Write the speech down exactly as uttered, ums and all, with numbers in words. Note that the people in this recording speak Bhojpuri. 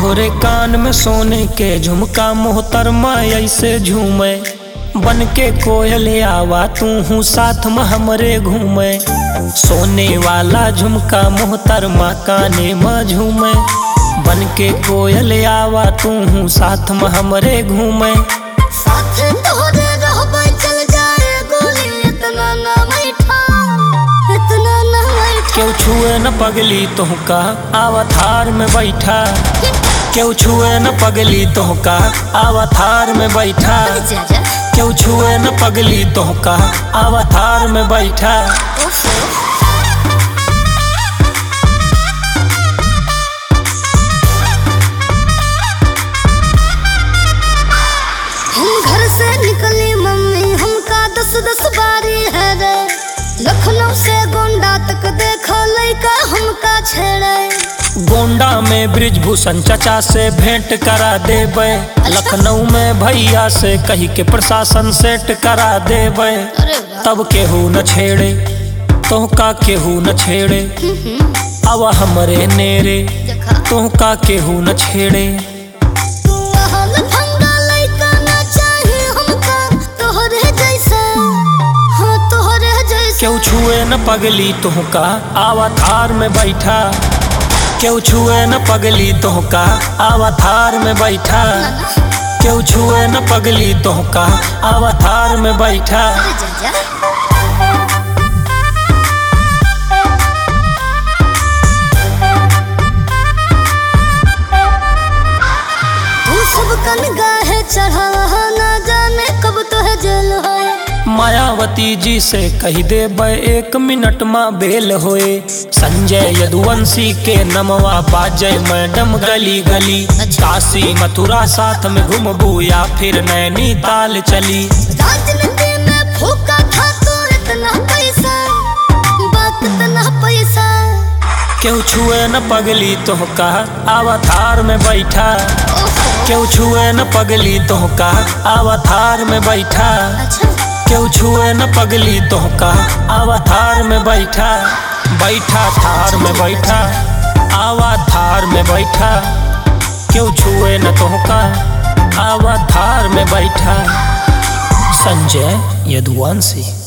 तोहरे कान में सोने के झुमका मोहतरमा ऐसे झूमे, बन के कोयल आवा तू हूँ साथ में हमरे घूमे। सोने वाला झुमका मोहतरमा काने में झूमे, बन के कोयल आवा तू हूँ साथ में हमरे घूमे। साथ तोहरे रहबै चल जाए गोली, इतना ना बैठा इतना ना बैठा। क्यों छुए न पगली तोहका आवा थार में बैठा, क्यों छुए न पगली तोहका आवा थार में बैठा। क्यों छुए न पगली तोहका आवा थार में बैठा। हम घर से निकली मम्मी हमका दस दस बारी है रे, लखनऊ से गोंडा तक देखो लइका हमका छेड़े। गोंडा में ब्रिजभूषण चचा से भेंट करा देबे, लखनऊ में भैया से कही के प्रशासन सेट करा देबे। तब केहू न छेड़े तोहका केहू न छेड़े, अब हमरे नेरे तोहका केहू न छेड़े। क्यों छुए न पगली तोहका आवा थार में बैठा, क्यों छुए न पगली तोहका आवा थार में बैठा। क्यों छुए न पगली तोहका आवा थार में बैठा। तू सबका निगाहे चढ़ा ना जाने कब तो है जेल होए। मायावती जी से कही देबे एक मिनट में बेल होए। संजय यदुवंशी के नमवा बाजे मैडम गली गली, काशी मथुरा साथ में घूमबू या फिर नैनीताल चली। राजनीति में फूका था तो इतना पैसा, बात इतना पैसा। क्यों छुए न पगली तोहका आवा थार में बैठा, क्यों छुए न पगली तोहका आवा थार में बैठा। क्यों छुए न पगली तोहका आवा थार में बैठा। बैठा थार में बैठा आवा थार में बैठा। क्यों छुए न तोहका आवा थार में बैठा। संजय यदुवंशी।